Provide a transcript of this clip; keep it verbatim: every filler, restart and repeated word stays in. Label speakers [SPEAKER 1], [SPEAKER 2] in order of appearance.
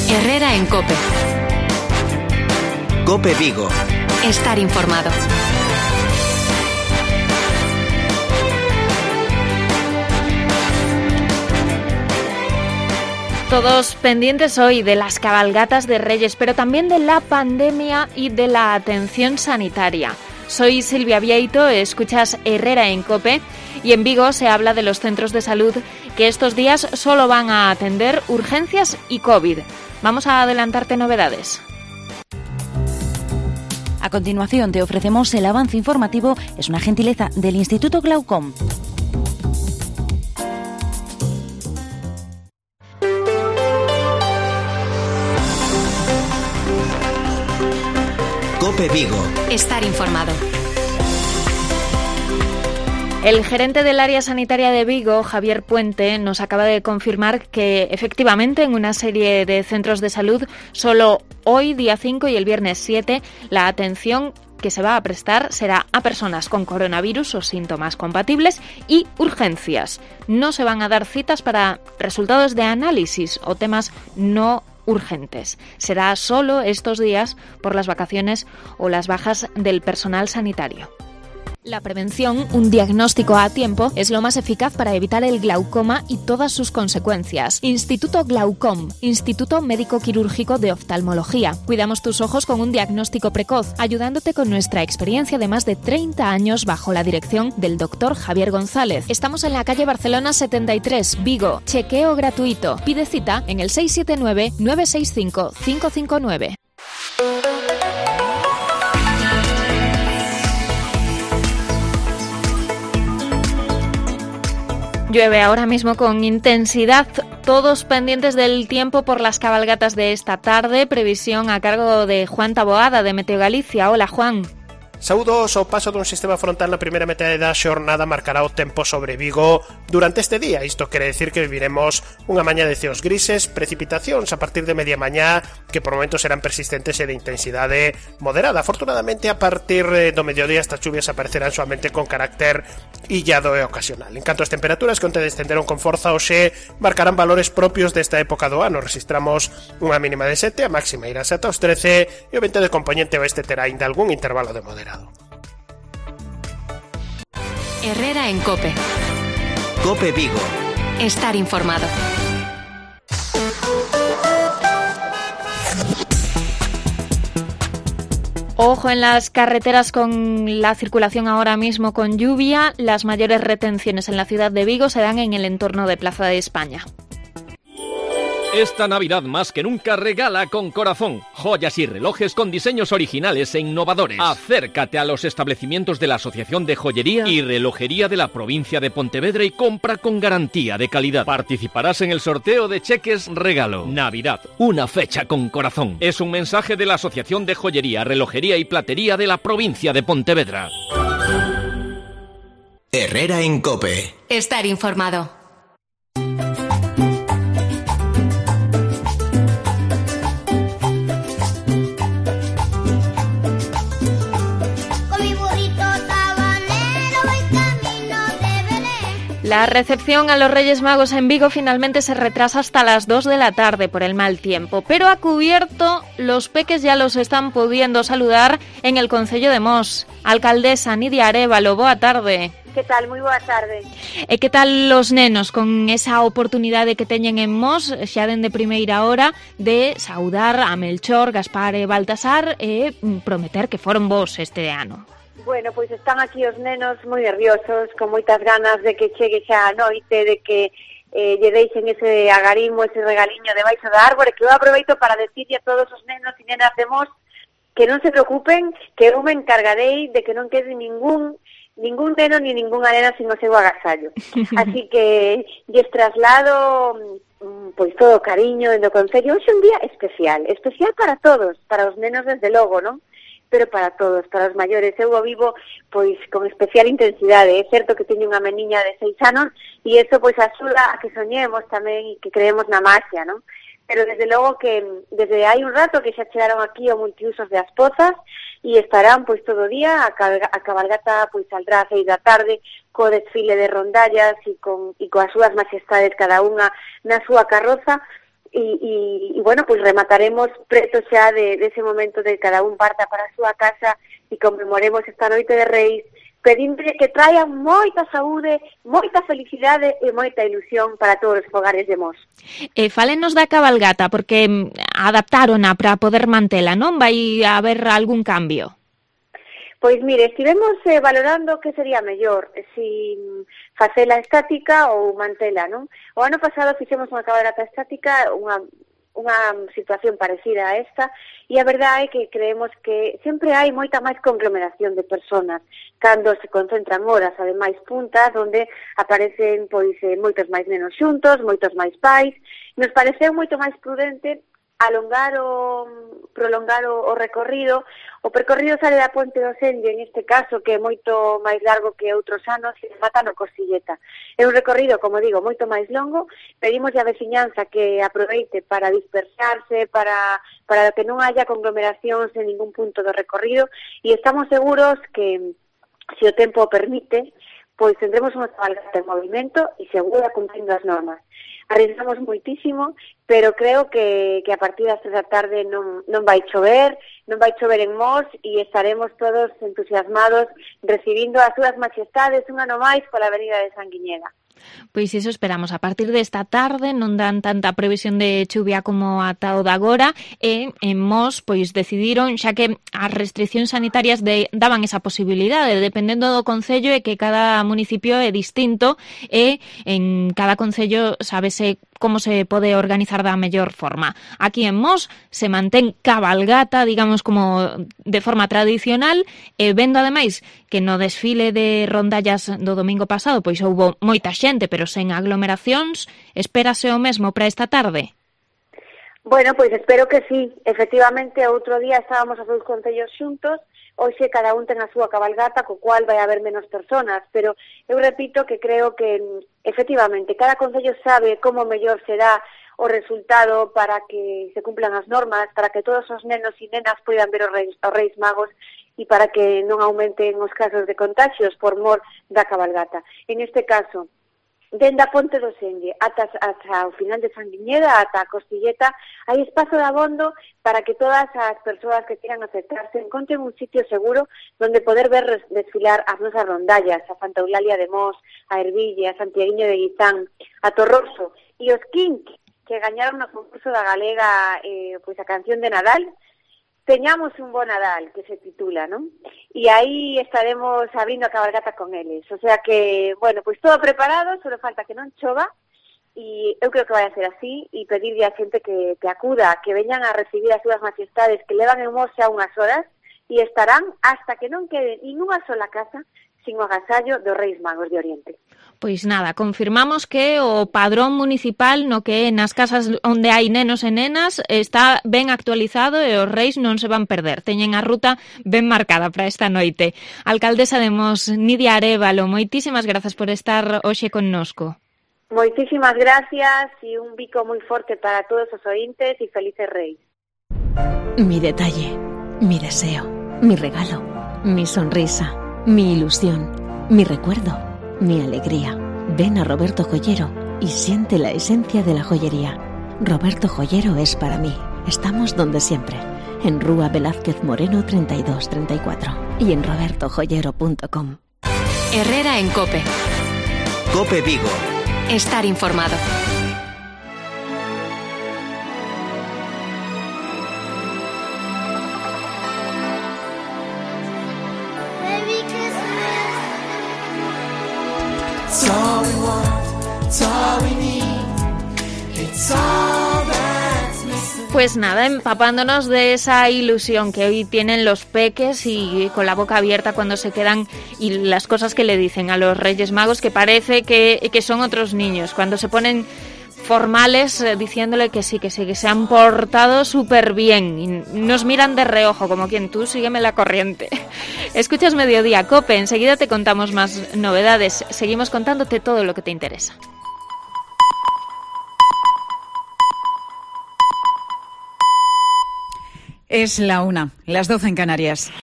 [SPEAKER 1] Herrera en COPE.
[SPEAKER 2] COPE Vigo.
[SPEAKER 1] Estar informado.
[SPEAKER 3] Todos pendientes hoy de las cabalgatas de Reyes, pero también de la pandemia y de la atención sanitaria. Soy Silvia Vieito, escuchas Herrera en COPE y en Vigo se habla de los centros de salud que estos días solo van a atender urgencias y COVID. Vamos a adelantarte novedades.
[SPEAKER 4] A continuación te ofrecemos el avance informativo, es una gentileza del Instituto Glaucom.
[SPEAKER 2] COPE Vigo.
[SPEAKER 1] Estar informado.
[SPEAKER 3] El gerente del área sanitaria de Vigo, Javier Puente, nos acaba de confirmar que efectivamente en una serie de centros de salud solo hoy, día cinco y el viernes siete, la atención que se va a prestar será a personas con coronavirus o síntomas compatibles y urgencias. No se van a dar citas para resultados de análisis o temas no urgentes. Será solo estos días por las vacaciones o las bajas del personal sanitario. La prevención, un diagnóstico a tiempo, es lo más eficaz para evitar el glaucoma y todas sus consecuencias. Instituto Glaucom, Instituto Médico Quirúrgico de Oftalmología. Cuidamos tus ojos con un diagnóstico precoz, ayudándote con nuestra experiencia de más de treinta años bajo la dirección del doctor Javier González. Estamos en la calle Barcelona setenta y tres, Vigo. Chequeo gratuito. Pide cita en el seis siete nueve, nueve seis cinco, cinco cinco nueve. Llueve ahora mismo con intensidad, todos pendientes del tiempo por las cabalgatas de esta tarde. Previsión a cargo de Juan Taboada de Meteo Galicia. Hola, Juan.
[SPEAKER 5] Saúdos, ao paso dun sistema frontal na primeira metade da xornada marcará o tempo sobre Vigo durante este día. Isto quere decir que viviremos unha mañá de ceos grises, precipitacións a partir de media mañá que por momentos serán persistentes e de intensidade moderada. Afortunadamente, a partir do mediodía estas chuvias aparecerán solamente con carácter illado e ocasional. En canto ás temperaturas que onte descenderon con forza, hoxe marcarán valores propios desta época do ano. Registramos unha mínima de sete, a máxima irá ata os trece e o vento de componente oeste terá ainda algún intervalo de moderado.
[SPEAKER 1] Herrera en COPE.
[SPEAKER 2] COPE Vigo.
[SPEAKER 1] Estar informado.
[SPEAKER 3] Ojo en las carreteras con la circulación ahora mismo con lluvia. Las mayores retenciones en la ciudad de Vigo se dan en el entorno de Plaza de España.
[SPEAKER 6] Esta Navidad más que nunca regala con corazón. Joyas y relojes con diseños originales e innovadores. Acércate a los establecimientos de la Asociación de Joyería y Relojería de la provincia de Pontevedra y compra con garantía de calidad. Participarás en el sorteo de cheques regalo. Navidad, una fecha con corazón. Es un mensaje de la Asociación de Joyería, Relojería y Platería de la provincia de Pontevedra.
[SPEAKER 2] Herrera en COPE.
[SPEAKER 1] Estar informado.
[SPEAKER 3] La recepción a los Reyes Magos en Vigo finalmente se retrasa hasta las dos de la tarde por el mal tiempo, pero a cubierto los peques ya los están pudiendo saludar en el Concello de Mos. Alcaldesa Nidia Arévalo, boa tarde.
[SPEAKER 7] Que tal? Moi boa tarde.
[SPEAKER 3] E que tal los nenos con esa oportunidade que teñen en Mos, xa dende primeira hora, de saudar a Melchor, Gaspar e Baltasar e prometer que foron vos este ano?
[SPEAKER 7] Bueno, pois están aquí os nenos moi nerviosos, con moitas ganas de que chegue xa a noite, de que eh, lle deixen ese agarimo, ese regaliño debaixo da árbore, que eu aproveito para decirle a todos os nenos e nenas de Mos que non se preocupen, que eu me encargarei de que non quede ningún ningún neno ni ninguna nena sin o seu agasallo. Así que lles traslado pois todo o cariño do Concello. Hoxe un día especial, especial para todos, para os nenos desde logo, non? Pero para todos, para os maiores. Eu o vivo pois con especial intensidade. É certo que teño unha meniña de seis anos e eso pois axuda a que soñemos tamén e que creemos na magia, non? Pero desde logo que desde hai un rato que xa chegaron aquí o multiusos de As Pozas e estarán pois todo o día, a, a cabalgata pois saldrá a seis da tarde co desfile de rondallas e con e coas súas majestades cada unha na súa carroza. e, e, e bueno, pois remataremos preto xa de, dese momento de cada un parta para a súa casa e conmemoremos esta noite de Reis, pedíndole que traian moita saúde, moita felicidade e moita ilusión para todos os fogares de Mos.
[SPEAKER 3] E fálenos da cabalgata, porque adaptárona para poder mantela, non? Vai haber algún cambio?
[SPEAKER 7] Pois mire, estivemos eh, valorando que sería mellor, si facela estática ou mantela, non? O ano pasado fixemos unha cabalgata estática, unha unha situación parecida a esta, e a verdade é que creemos que sempre hai moita máis conglomeración de personas cando se concentran horas, ademais puntas, onde aparecen pois moitos máis nenos xuntos, moitos máis pais. Nos pareceu moito máis prudente alongar o prolongar o, o recorrido. O percorrido sale da Ponte do Senge, en este caso, que é moito máis largo que outros anos, e mata no Costilleta. É un recorrido, como digo, moito máis longo. Pedimos a veciñanza que aproveite para dispersarse, para, para que non haya conglomeracións en ningún punto do recorrido, e estamos seguros que, se o tempo o permite, pois tendremos unha cabalgata en movimento e segura cumprindo as normas. Arriesgamos moitísimo, pero creo que, que a partir das tres da tarde non, non vai chover, non vai chover en Mos, e estaremos todos entusiasmados recibindo as súas majestades un ano máis pola avenida de Sanguiñeda.
[SPEAKER 3] Pois iso esperamos. A partir desta tarde non dan tanta previsión de chuvia como ata o de agora, e en Mos pois decidiron, xa que as restriccións sanitarias de, daban esa posibilidade, dependendo do concello, e que cada municipio é distinto, e en cada concello sábese como se pode organizar da mellor forma. Aquí en Mos se mantén cabalgata, digamos, como de forma tradicional, e vendo ademais que no desfile de rondallas do domingo pasado pois houbo moita xente, pero sen aglomeracións, espérase o mesmo para esta tarde?
[SPEAKER 7] Bueno, pois espero que sí. Efectivamente, outro día estábamos os dous concellos xuntos, hoxe cada un ten a súa cabalgata, co cual vai haber menos personas, pero eu repito que creo que efectivamente cada concello sabe como mellor será o resultado para que se cumplan as normas, para que todos os nenos e nenas poidan ver os reis, os reis magos, e para que non aumenten os casos de contagios por mor da cabalgata. En este caso, dende a Ponte do Senge ata, ata o final de Sanguiñeda, ata a Costilleta, hai espazo de abondo para que todas as persoas que quieran acercarse encontren un sitio seguro donde poder ver desfilar as nosas rondallas, a Santa Eulalia de Mos, a Erville, a Santiaguiño de Guizán, a Torroso, e os Quink, que gañaron no concurso da Galega eh, pois a canción de Nadal. Teñamos un bo Nadal, que se titula, non? E aí estaremos abrindo a cabalgata con eles. O sea que, bueno, pois todo preparado, só falta que non chova, e eu creo que vai a ser así, e pedirle a xente que, que acuda, que veñan a recibir as súas majestades, que levan en Mos xa unhas horas, e estarán hasta que non quede ninguna sola casa sin o agasallo dos Reis Magos de Oriente.
[SPEAKER 3] Pois nada, confirmamos que o padrón municipal no que nas casas onde hai nenos e nenas está ben actualizado e os reis non se van perder. Teñen a ruta ben marcada para esta noite. Alcaldesa de Mos, Nidia Arévalo, moitísimas grazas por estar hoxe connosco.
[SPEAKER 7] Moitísimas gracias e un bico moi forte para todos os ointes e felices reis.
[SPEAKER 8] Mi detalle, mi deseo, mi regalo, mi sonrisa, mi ilusión, mi recuerdo, mi alegría. Ven a Roberto Joyero y siente la esencia de la joyería. Roberto Joyero es para mí. Estamos donde siempre, en Rúa Velázquez Moreno treinta y dos treinta y cuatro y en roberto joyero punto com.
[SPEAKER 1] Herrera en COPE.
[SPEAKER 2] COPE Vigo.
[SPEAKER 1] Estar informado.
[SPEAKER 9] It's all we want, it's all we need, it's all that's missing.
[SPEAKER 3] Pues nada, empapándonos de esa ilusión que hoy tienen los peques y con la boca abierta cuando se quedan y las cosas que le dicen a los Reyes Magos, que parece que, que son otros niños, cuando se ponen formales eh, diciéndole que sí, que sí, que se han portado súper bien y nos miran de reojo como quien tú sígueme la corriente. Escuchas Mediodía COPE, enseguida te contamos más novedades, seguimos contándote todo lo que te interesa.
[SPEAKER 10] Es la una, las doce en Canarias.